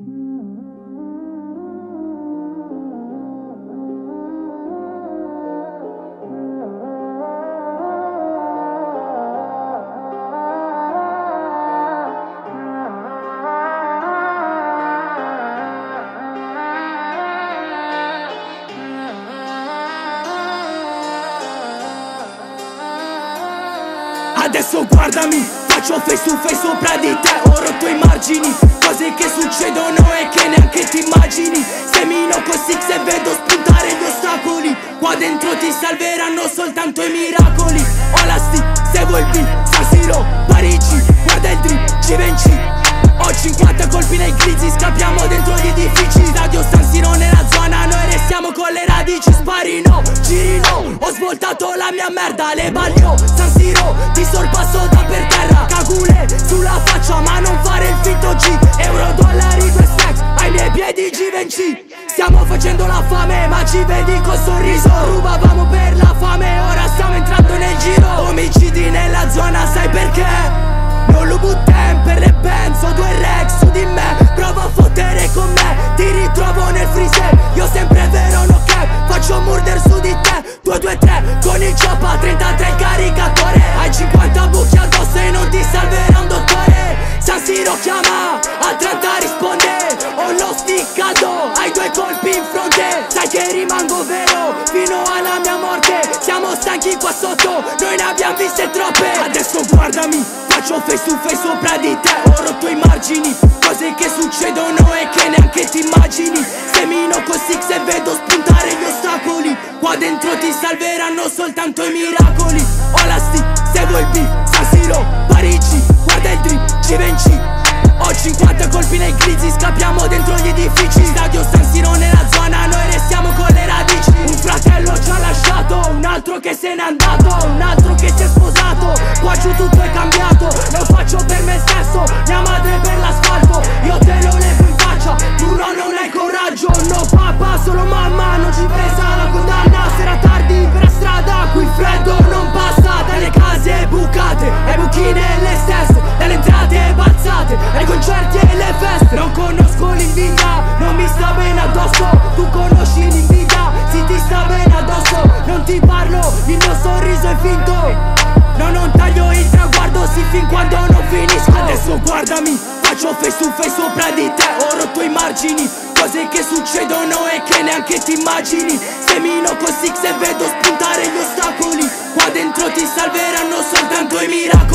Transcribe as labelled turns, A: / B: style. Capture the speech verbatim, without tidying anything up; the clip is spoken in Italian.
A: Adesso guardami, faccio face to face sopra di te. Ho rotto i margini, cose che succedono e che neanche ti immagini. Semino con Six e vedo spuntare gli ostacoli. Qua dentro ti salveranno soltanto i miracoli. Ho la sti, se vuoi il beat, San Siro, Parigi. Guarda il drip, G vinci. Ho cinquanta colpi nei glizzi, scappiamo dentro gli edifici. Stadio San Siro nella zona, noi restiamo con le radici. Spari no, giri no, ho svoltato la mia merda. Le baglio, San Siro, ti sorpasso da per terra. Cagule sulla faccia ma non fare il finto G. Euro, dollari, due stacks, ai miei piedi G vinci. Stiamo facendo la fame ma ci vedi col sorriso. Rubavamo per la fame, ora stiamo entrando nel giro. Omicidi nella zona, sai perché? Non lo buttem per le penso, due rex su di me. Prova a fottere con me, ti ritrovo nel freezer. Io sempre vero no cap, faccio murder su di te. Due due tre con il choppa, trentatré il caricatore. Hai cinquanta buchi addosso e non ti salverà un dottore. San Siro chiama, a trenta risponde. Ho lo sticcato, hai due colpi in fronte. Sai che rimango vero, fino alla mia morte. Siamo stanchi qua sotto, noi ne abbiamo viste troppe. Adesso guardami, faccio face to face sopra di te. Ho rotto i margini, cose che succedono e che neanche ti immagini. Semino con Six e vedo spuntare gli ostacoli. Qua dentro ti salveranno soltanto i miracoli. Ho la sti, se vuoi il beat, San Siro, Parigi. Guarda il drip, G vinci. Ho cinquanta colpi nei glizzi, scappiamo dentro gli edifici. Stadio San Siro nella zona, noi restiamo con le radici. Un fratello ci ha lasciato, un altro che se n'è andato, un altro che si è sposato. Qua giù tutto è cambiato, lo faccio per me stesso, mia madre per l'asfalto. Io te lo levo in faccia, tu no non hai coraggio. No papà, solo mamma, non ci pesa la condanna. Sera tardi per la strada, qui il freddo non passa. Dalle case bucate, e buchi nelle stesse, dalle entrate balzate, ai concerti e le feste. Non conosco l'invidia, non mi sta bene addosso. Tu conosci l'invidia, sì ti sta bene addosso. Non ti parlo, il mio sorriso è finto. No, non taglio il traguardo, sì fin quando non finisco. Adesso guardami, faccio face to face sopra di te. Ho rotto i margini, cose che succedono e che neanche ti immagini. Semino con Six e vedo spuntare gli ostacoli. Qua dentro ti salveranno soltanto i miracoli.